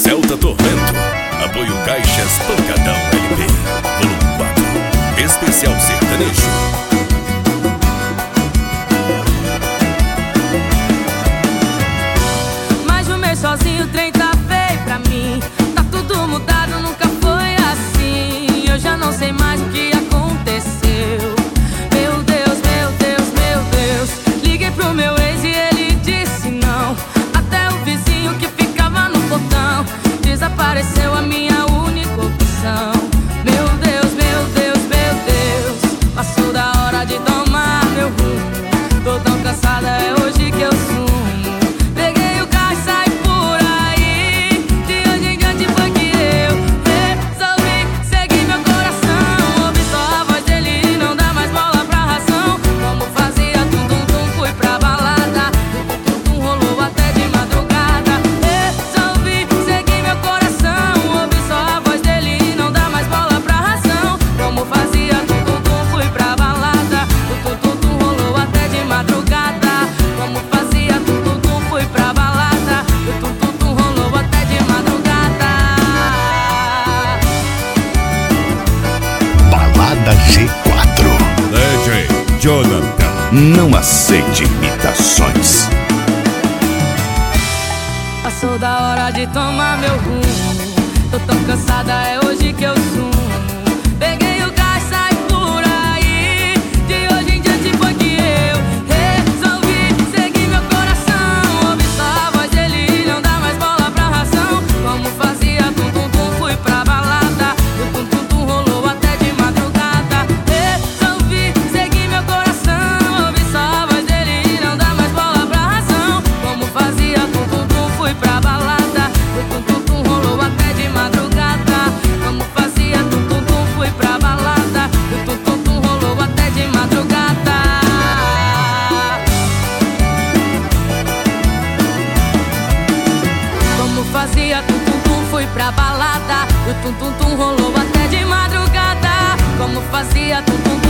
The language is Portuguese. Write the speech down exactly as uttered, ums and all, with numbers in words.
Celta Tormento. Apoio Caixas Pancadão L P. Volume quatro. Especial sertanejo. Mais um mês sozinho, o trem tá feio pra mim. Tá tudo mudado, nunca foi assim. Eu já não sei mais o que aconteceu. Meu Deus, meu Deus, meu Deus. Liguei pro meu ex e ele disse não. Até o vizinho que ficava no portão desapareceu, a minha única opção. Meu Deus, meu Deus, meu Deus. Passou da hora de tomar meu rumo. Tô tão cansada, é hoje que eu sumo. Peguei o carro e saí por aí. De hoje em diante foi que eu resolvi seguir meu coração. Ouvi só a voz dele e não dá mais bola pra razão. Como fazia tum-tum-tum, fui pra balada. Tum-tum-tum rolou até de madrugada. Resolvi seguir meu coração. Ouvi só a voz dele e não dá mais bola pra razão. Como fazia tum-tum-tum, fui pra balada. Tum-tum-tum rolou até de madrugada. Como fazia tum-tum-tum, fui pra balada. Tum-tum-tum rolou até de madrugada. Balada G quatro. D J Jonathan. Não aceite imitações. Passou da hora de tomar meu rumo. Tô tão cansada, é hoje que eu sumo. Peguei o carro e saí por aí. De hoje em diante foi que eu resolvi seguir meu coração. Ouvi só a voz dele e não dá mais bola pra razão. Como fazia tum-tum-tum, fui pra balada. O tum-tum-tum rolou até de madrugada. Resolvi seguir meu coração. Ouvi só a voz dele e não dá mais bola pra razão. Como fazia tum-tum-tum, fui pra balada. O tum-tum-tum rolou até de madrugada. Como fazia tum-tum-tum, fui pra balada. O tum-tum-tum rolou até de madrugada. Como fazia tum-tum-tum, fui pra balada. O tum-tum-tum rolou até de madrugada. Como fazia tum-tum-tum.